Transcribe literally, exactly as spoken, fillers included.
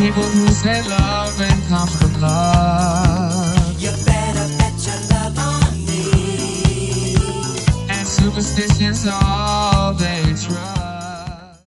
people who say love and come from love. You better bet your love on me. And superstitions are